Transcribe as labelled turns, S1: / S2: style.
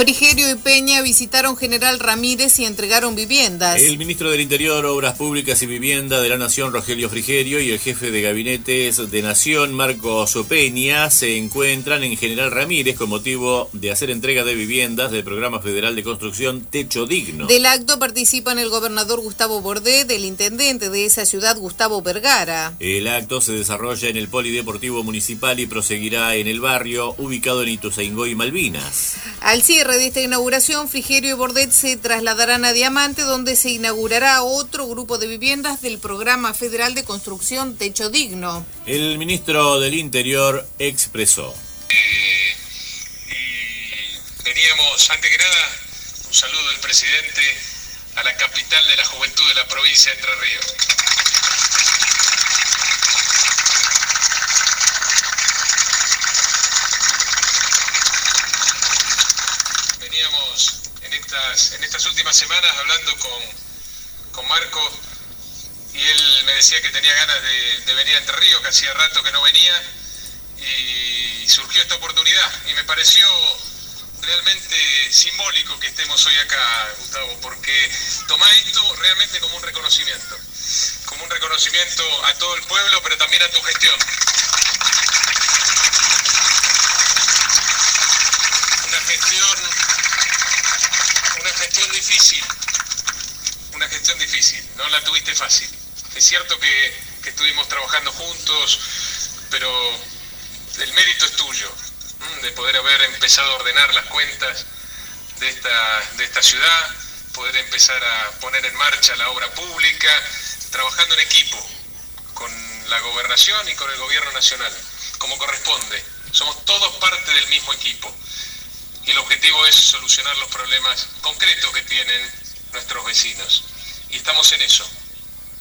S1: Frigerio y Peña visitaron General Ramírez y entregaron viviendas.
S2: El ministro del Interior, Obras Públicas y Vivienda de la Nación, Rogelio Frigerio, y el jefe de gabinetes de Nación, Marcos Peña, se encuentran en General Ramírez con motivo de hacer entrega de viviendas del Programa Federal de Construcción Techo Digno.
S1: Del acto participan el gobernador Gustavo Bordet, el intendente de esa ciudad, Gustavo Vergara.
S2: El acto se desarrolla en el Polideportivo Municipal y proseguirá en el barrio ubicado en Ituzaingó y Malvinas.
S1: Al cierre de esta inauguración, Frigerio y Bordet se trasladarán a Diamante, donde se inaugurará otro grupo de viviendas del Programa Federal de Construcción Techo Digno.
S2: El ministro del Interior expresó.
S3: Veníamos, antes que nada, un saludo del presidente a la capital de la juventud de la provincia de Entre Ríos. En estas últimas semanas hablando con Marco, y él me decía que tenía ganas de venir a Entre Ríos, que hacía rato que no venía, y surgió esta oportunidad, y me pareció realmente simbólico que estemos hoy acá, Gustavo, porque tomá esto realmente como un reconocimiento a todo el pueblo, pero también a tu gestión. Una gestión difícil, no la tuviste fácil. Es cierto que estuvimos trabajando juntos, pero el mérito es tuyo, de poder haber empezado a ordenar las cuentas de esta ciudad, poder empezar a poner en marcha la obra pública, trabajando en equipo, con la gobernación y con el gobierno nacional, como corresponde. Somos todos parte del mismo equipo. Y el objetivo es solucionar los problemas concretos que tienen nuestros vecinos. Y estamos en eso.